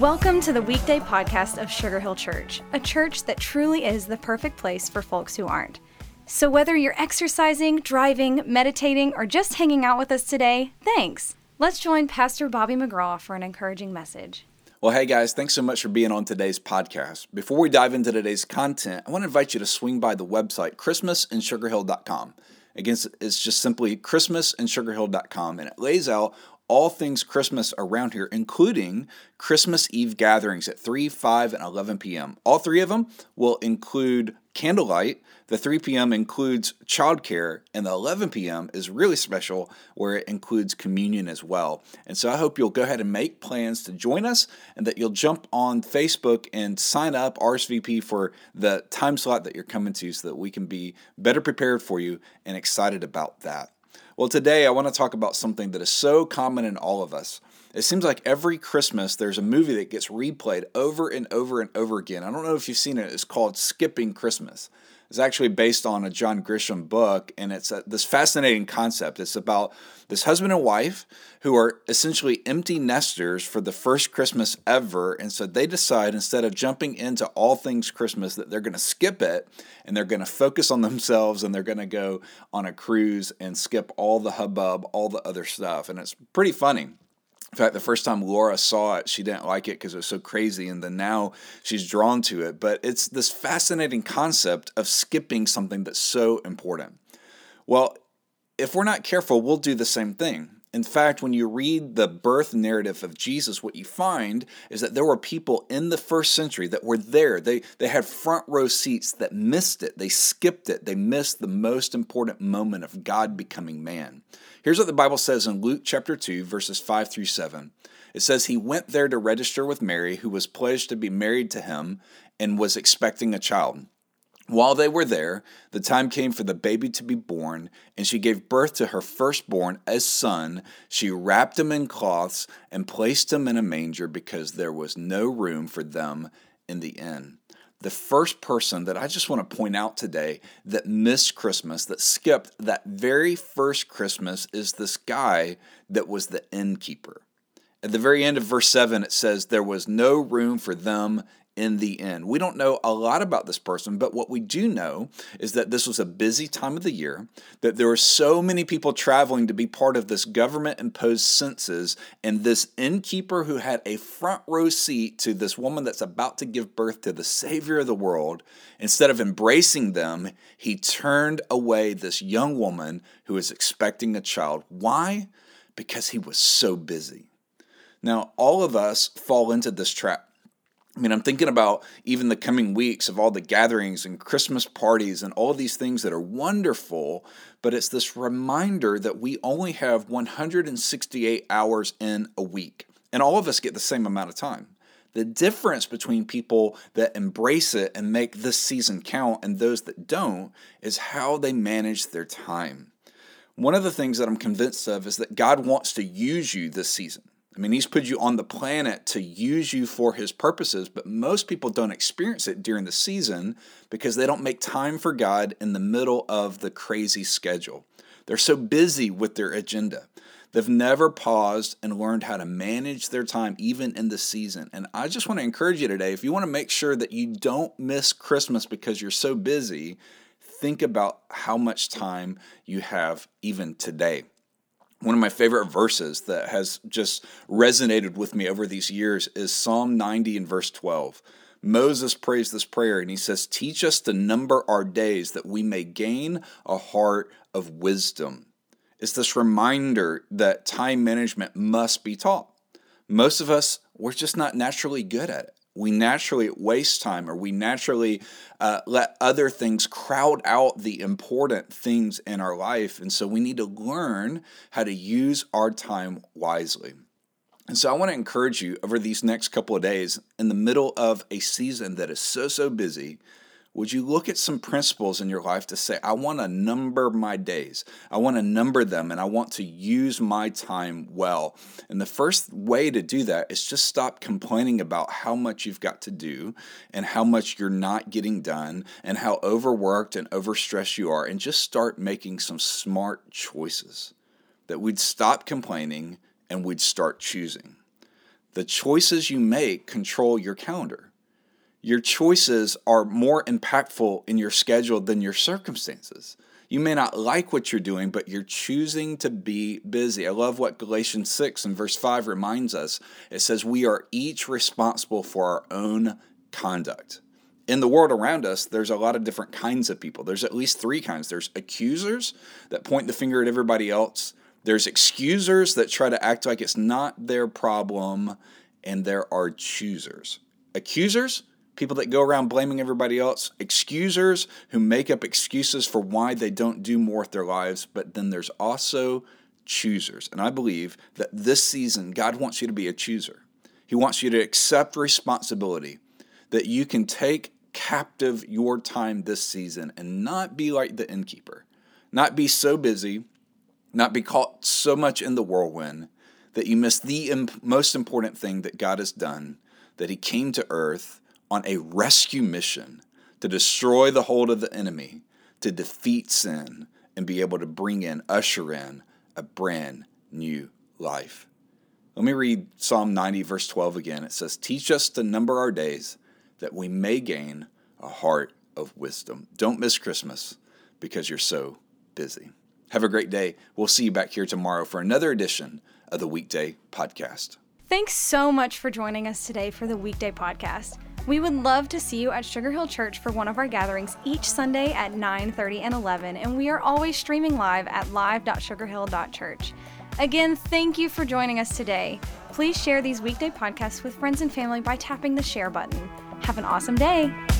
Welcome to the weekday podcast of Sugar Hill Church, a church that truly is the perfect place for folks who aren't. So whether you're exercising, driving, meditating, or just hanging out with us today, thanks. Let's join Pastor Bobby McGraw for an encouraging message. Well, hey guys, thanks so much for being on today's podcast. Before we dive into today's content, I want to invite you to swing by the website, christmasandsugarhill.com. Again, it's just simply christmasandsugarhill.com, and it lays out all things Christmas around here, including Christmas Eve gatherings at 3, 5, and 11 p.m. All three of them will include candlelight. The 3 p.m. includes childcare, and the 11 p.m. is really special, where it includes communion as well. And so I hope you'll go ahead and make plans to join us, and that you'll jump on Facebook and sign up, RSVP, for the time slot that you're coming to, so that we can be better prepared for you and excited about that. Well, today I want to talk about something that is so common in all of us. It seems like every Christmas there's a movie that gets replayed over and over and over again. I don't know if you've seen it. It's called Skipping Christmas. It's actually based on a John Grisham book, and it's this fascinating concept. It's about this husband and wife who are essentially empty nesters for the first Christmas ever, and so they decide, instead of jumping into all things Christmas, that they're going to skip it, and they're going to focus on themselves, and they're going to go on a cruise and skip all the hubbub, all the other stuff, and it's pretty funny. In fact, the first time Laura saw it, she didn't like it because it was so crazy, and then now she's drawn to it. But it's this fascinating concept of skipping something that's so important. Well, if we're not careful, we'll do the same thing. In fact, when you read the birth narrative of Jesus, what you find is that there were people in the first century that were there. They had front row seats that missed it. They skipped it. They missed the most important moment of God becoming man. Here's what the Bible says in Luke chapter 2, verses 5 through 7. It says, "He went there to register with Mary, who was pledged to be married to him and was expecting a child. While they were there, the time came for the baby to be born, and she gave birth to her firstborn, a son. She wrapped him in cloths and placed him in a manger because there was no room for them in the inn." The first person that I just want to point out today that missed Christmas, that skipped that very first Christmas, is this guy that was the innkeeper. At the very end of verse 7, it says, "There was no room for them in the inn." We don't know a lot about this person, but what we do know is that this was a busy time of the year, that there were so many people traveling to be part of this government-imposed census, and this innkeeper who had a front row seat to this woman that's about to give birth to the Savior of the world, instead of embracing them, he turned away this young woman who was expecting a child. Why? Because he was so busy. Now, all of us fall into this trap. I mean, I'm thinking about even the coming weeks of all the gatherings and Christmas parties and all these things that are wonderful, but it's this reminder that we only have 168 hours in a week, and all of us get the same amount of time. The difference between people that embrace it and make this season count and those that don't is how they manage their time. One of the things that I'm convinced of is that God wants to use you this season. I mean, he's put you on the planet to use you for his purposes, but most people don't experience it during the season because they don't make time for God in the middle of the crazy schedule. They're so busy with their agenda. They've never paused and learned how to manage their time even in the season. And I just want to encourage you today, if you want to make sure that you don't miss Christmas because you're so busy, think about how much time you have even today. One of my favorite verses that has just resonated with me over these years is Psalm 90 and verse 12. Moses prays this prayer, and he says, "Teach us to number our days that we may gain a heart of wisdom." It's this reminder that time management must be taught. Most of us, we're just not naturally good at it. We naturally waste time, or we naturally let other things crowd out the important things in our life. And so we need to learn how to use our time wisely. And so I want to encourage you over these next couple of days, in the middle of a season that is so busy, would you look at some principles in your life to say, I want to number my days. I want to number them, and I want to use my time well. And the first way to do that is just stop complaining about how much you've got to do and how much you're not getting done and how overworked and overstressed you are, and just start making some smart choices. That we'd stop complaining and we'd start choosing. The choices you make control your calendar. Your choices are more impactful in your schedule than your circumstances. You may not like what you're doing, but you're choosing to be busy. I love what Galatians 6 and verse 5 reminds us. It says we are each responsible for our own conduct. In the world around us, there's a lot of different kinds of people. There's at least three kinds. There's accusers that point the finger at everybody else. There's excusers that try to act like it's not their problem. And there are choosers. Accusers, people that go around blaming everybody else. Excusers who make up excuses for why they don't do more with their lives. But then there's also choosers. And I believe that this season, God wants you to be a chooser. He wants you to accept responsibility, that you can take captive your time this season and not be like the innkeeper, not be so busy, not be caught so much in the whirlwind that you miss the most important thing that God has done, that he came to earth on a rescue mission to destroy the hold of the enemy, to defeat sin, and be able to usher in a brand new life. Let me read Psalm 90, verse 12 again. It says, "Teach us to number our days, that we may gain a heart of wisdom." Don't miss Christmas because you're so busy. Have a great day. We'll see you back here tomorrow for another edition of the Weekday Podcast. Thanks so much for joining us today for the Weekday Podcast. We would love to see you at Sugar Hill Church for one of our gatherings each Sunday at 9:30 and 11, and we are always streaming live at live.sugarhill.church. Again, thank you for joining us today. Please share these weekday podcasts with friends and family by tapping the share button. Have an awesome day.